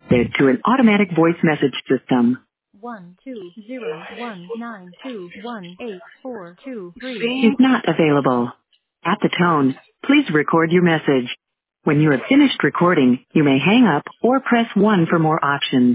To an automatic voice message system. 12019218423 Is not available. At the tone, please record your message. When you have finished recording, you may hang up or press 1 for more options.